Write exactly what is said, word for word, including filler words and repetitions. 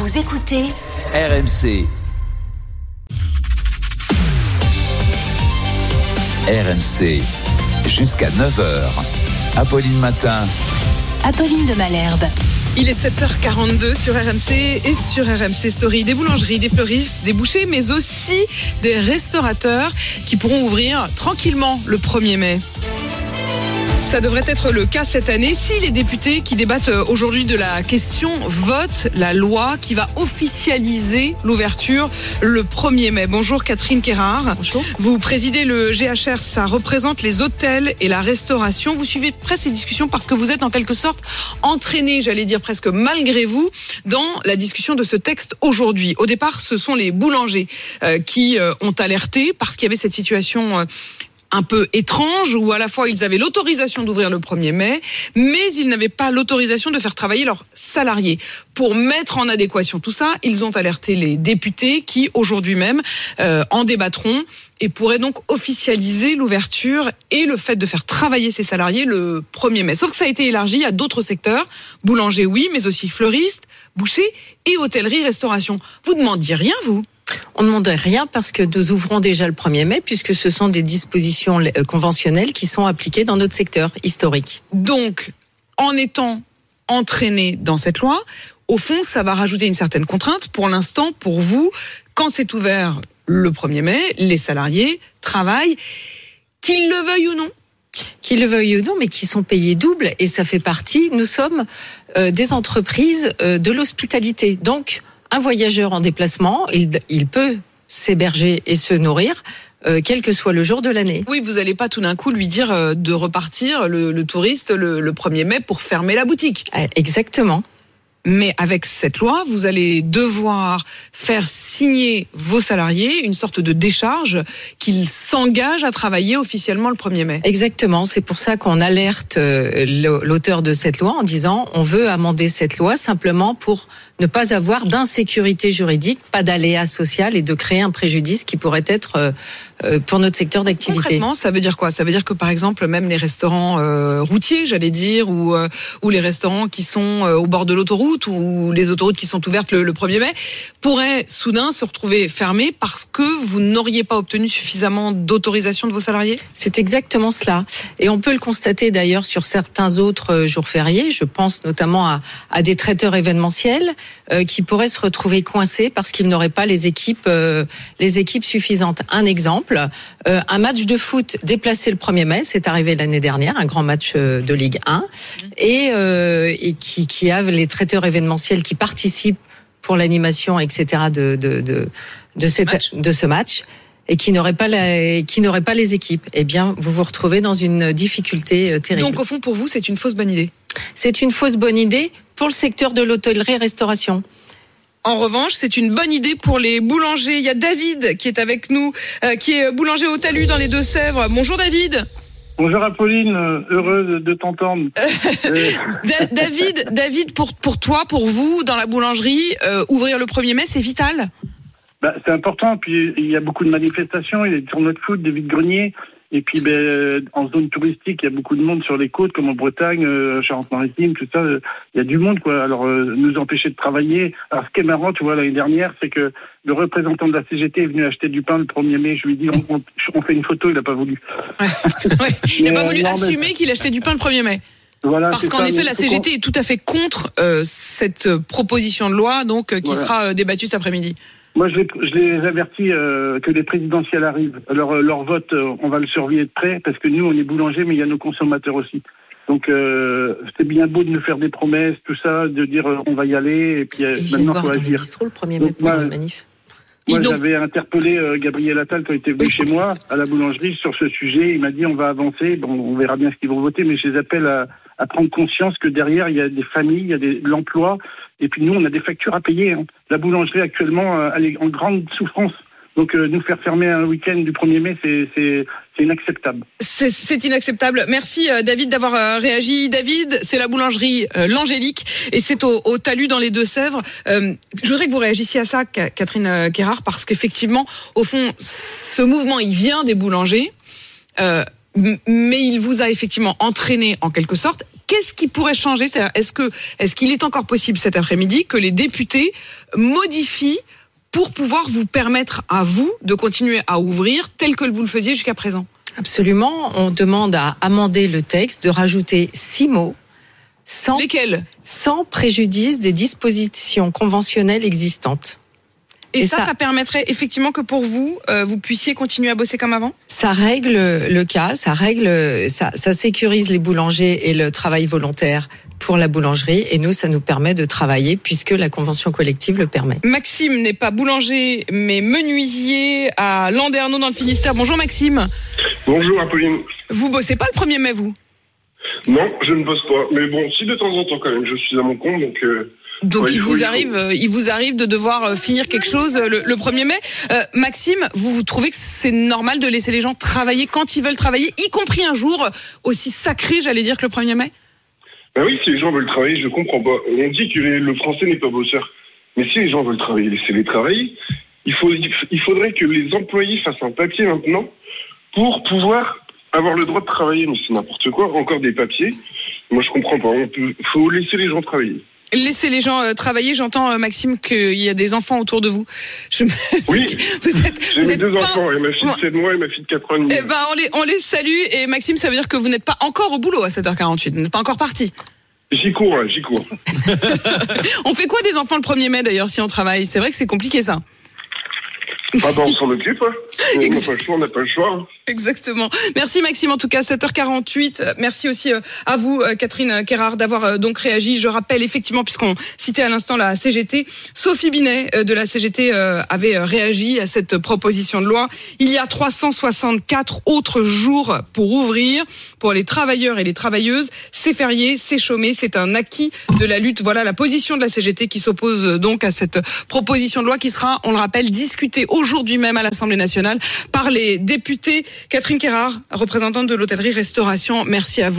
Vous écoutez R M C. R M C, jusqu'à neuf heures. Apolline Matin. Apolline de Malherbe. Il est sept heures quarante-deux sur R M C et sur R M C Story. Des boulangeries, des fleuristes, des bouchers, mais aussi des restaurateurs qui pourront ouvrir tranquillement le premier mai. Ça devrait être le cas cette année si les députés qui débattent aujourd'hui de la question votent la loi qui va officialiser l'ouverture le premier mai. Bonjour Catherine Quérard. Bonjour. Vous présidez le G H R, ça représente les hôtels et la restauration. Vous suivez de près ces discussions parce que vous êtes en quelque sorte entraîné, j'allais dire presque malgré vous, dans la discussion de ce texte aujourd'hui. Au départ, ce sont les boulangers euh, qui euh, ont alerté parce qu'il y avait cette situation euh, un peu étrange, où à la fois ils avaient l'autorisation d'ouvrir le premier mai, mais ils n'avaient pas l'autorisation de faire travailler leurs salariés. Pour mettre en adéquation tout ça, ils ont alerté les députés qui, aujourd'hui même, euh, en débattront et pourraient donc officialiser l'ouverture et le fait de faire travailler ces salariés le premier mai. Sauf que ça a été élargi à d'autres secteurs, boulanger oui, mais aussi fleuristes, bouchers et hôtellerie-restauration. Vous demandiez rien, vous ? On ne demandait rien parce que nous ouvrons déjà le premier mai puisque ce sont des dispositions conventionnelles qui sont appliquées dans notre secteur historique. Donc, en étant entraîné dans cette loi, au fond, ça va rajouter une certaine contrainte. Pour l'instant, pour vous, quand c'est ouvert le premier mai, les salariés travaillent, qu'ils le veuillent ou non. Qu'ils le veuillent ou non, mais qui sont payés double. Et ça fait partie, nous sommes euh, des entreprises euh, de l'hospitalité. Donc, un voyageur en déplacement, il, il peut s'héberger et se nourrir, euh, quel que soit le jour de l'année. Oui, vous n'allez pas tout d'un coup lui dire euh, de repartir, le, le touriste, le, le premier mai pour fermer la boutique. Euh, exactement. Mais avec cette loi, vous allez devoir faire signer vos salariés une sorte de décharge qu'ils s'engagent à travailler officiellement le premier mai. Exactement, c'est pour ça qu'on alerte l'auteur de cette loi en disant on veut amender cette loi simplement pour ne pas avoir d'insécurité juridique, pas d'aléa social et de créer un préjudice qui pourrait être pour notre secteur d'activité. Concrètement, ça veut dire quoi ? Ça veut dire que par exemple, même les restaurants euh, routiers, j'allais dire, ou, euh, ou les restaurants qui sont euh, au bord de l'autoroute, ou les autoroutes qui sont ouvertes le, le premier mai, pourraient soudain se retrouver fermés parce que vous n'auriez pas obtenu suffisamment d'autorisation de vos salariés ? C'est exactement cela. Et on peut le constater d'ailleurs sur certains autres jours fériés. Je pense notamment à, à des traiteurs événementiels euh, qui pourraient se retrouver coincés parce qu'ils n'auraient pas les équipes, euh, les équipes suffisantes. Un exemple, euh, un match de foot déplacé le premier mai, c'est arrivé l'année dernière, un grand match de Ligue un, mmh. et, euh, et qui, qui a les traiteurs événementiels qui participent pour l'animation, et cetera de, de, de, de, cette, match. de ce match. Et qui n'auraient pas la, qui n'auraient pas les équipes, eh bien, vous vous retrouvez dans une difficulté terrible. Donc, au fond, pour vous, c'est une fausse bonne idée. C'est une fausse bonne idée pour le secteur de l'hôtellerie-restauration. En revanche, c'est une bonne idée pour les boulangers. Il y a David qui est avec nous, euh, qui est boulanger au Talus dans les Deux-Sèvres. Bonjour David. Bonjour Apolline, heureux de t'entendre. euh... da- David, David, pour pour toi, pour vous, dans la boulangerie, euh, ouvrir le premier mai, c'est vital. Bah, c'est important, puis il y a beaucoup de manifestations, il y a des tournois de foot, des vides-greniers, et puis ben, en zone touristique, il y a beaucoup de monde sur les côtes, comme en Bretagne, euh, Charente-Maritime, tout ça, il euh, y a du monde, quoi. Alors, euh, nous empêcher de travailler. Alors, ce qui est marrant, tu vois, l'année dernière, c'est que le représentant de la C G T est venu acheter du pain le premier mai, je lui ai dit, on, on, on fait une photo, il n'a pas voulu. Ouais. Ouais. Il n'a pas voulu euh, assumer mais... qu'il achetait du pain le premier mai. Voilà, parce qu'en ça, effet, la C G T qu'on... est tout à fait contre euh, cette proposition de loi, donc euh, qui voilà. sera euh, débattue cet après-midi. Moi, je les, je les avertis euh, que les présidentielles arrivent. Alors, euh, leur vote, euh, on va le surveiller de près, parce que nous, on est boulangers, mais il y a nos consommateurs aussi. Donc, euh, c'est bien beau de nous faire des promesses, tout ça, de dire euh, on va y aller, et puis euh, et maintenant, il faut agir. Le premier mai pour une manif. Moi, donc... j'avais interpellé euh, Gabriel Attal quand il était venu chez moi, à la boulangerie, sur ce sujet. Il m'a dit on va avancer, bon, on verra bien ce qu'ils vont voter, mais je les appelle à, à prendre conscience que derrière, il y a des familles, il y a des, de l'emploi, et puis nous, on a des factures à payer. Hein. La boulangerie, actuellement, euh, elle est en grande souffrance. Donc, euh, nous faire fermer un week-end du premier mai, c'est, c'est, c'est inacceptable. C'est, c'est inacceptable. Merci, euh, David, d'avoir euh, réagi. David, c'est la boulangerie euh, L'Angélique, et c'est au, au Talus dans les Deux-Sèvres. Euh, je voudrais que vous réagissiez à ça, Catherine Quérard, parce qu'effectivement, au fond, ce mouvement, il vient des boulangers, euh, mais il vous a effectivement entraîné, en quelque sorte. Qu'est-ce qui pourrait changer ? C'est-à-dire, est-ce que, est-ce qu'il est encore possible cet après-midi que les députés modifient pour pouvoir vous permettre à vous de continuer à ouvrir tel que vous le faisiez jusqu'à présent ? Absolument. On demande à amender le texte, de rajouter six mots sans, Lesquels ? sans préjudice des dispositions conventionnelles existantes. Et, Et ça, ça, ça permettrait effectivement que pour vous, euh, vous puissiez continuer à bosser comme avant ? Ça règle le cas, ça règle, ça, ça sécurise les boulangers et le travail volontaire pour la boulangerie. Et nous, ça nous permet de travailler puisque la convention collective le permet. Maxime n'est pas boulanger, mais menuisier à Landerneau dans le Finistère. Bonjour Maxime. Bonjour Apolline. Vous bossez pas le premier mai, vous ? Non, je ne bosse pas. Mais bon, si de temps en temps quand même, je suis à mon compte, donc... Euh... Donc ouais, il, il vous faut, arrive, il faut. il vous arrive de devoir finir quelque chose le, le premier mai. Euh, Maxime, vous, vous trouvez que c'est normal de laisser les gens travailler quand ils veulent travailler, y compris un jour aussi sacré, j'allais dire, que le premier mai ? Ben oui, si les gens veulent travailler, je comprends pas. On dit que les, le français n'est pas bosseur. Mais si les gens veulent travailler, laissez-les travailler. Il, faut, il faudrait que les employés fassent un papier maintenant pour pouvoir avoir le droit de travailler. Mais c'est n'importe quoi, encore des papiers. Moi, je comprends pas. On peut, faut laisser les gens travailler. Laissez les gens euh, travailler. J'entends, euh, Maxime, qu'il y a des enfants autour de vous. Je me... Oui, vous êtes, j'ai vous mes êtes deux pas... enfants, et ma fille de sept mois et ma fille de quatre ans et demi. Eh ben, on les, on les salue. Et Maxime, ça veut dire que vous n'êtes pas encore au boulot à sept heures quarante-huit. Vous n'êtes pas encore parti. J'y cours, hein, j'y cours. On fait quoi des enfants le premier mai, d'ailleurs, si on travaille ? C'est vrai que c'est compliqué, ça. Ah ben, on s'en occupe, hein. On n'a pas le choix, on n'a pas le choix. Hein. Exactement. Merci Maxime, en tout cas, sept heures quarante-huit. Merci aussi à vous, Catherine Quérard, d'avoir donc réagi. Je rappelle effectivement, puisqu'on citait à l'instant la C G T, Sophie Binet de la C G T avait réagi à cette proposition de loi. Il y a trois cent soixante-quatre autres jours pour ouvrir, pour les travailleurs et les travailleuses. C'est férié, c'est chômé, c'est un acquis de la lutte. Voilà la position de la C G T qui s'oppose donc à cette proposition de loi qui sera, on le rappelle, discutée aujourd'hui même à l'Assemblée nationale par les députés. Catherine Quérard, représentante de l'hôtellerie-restauration, merci à vous.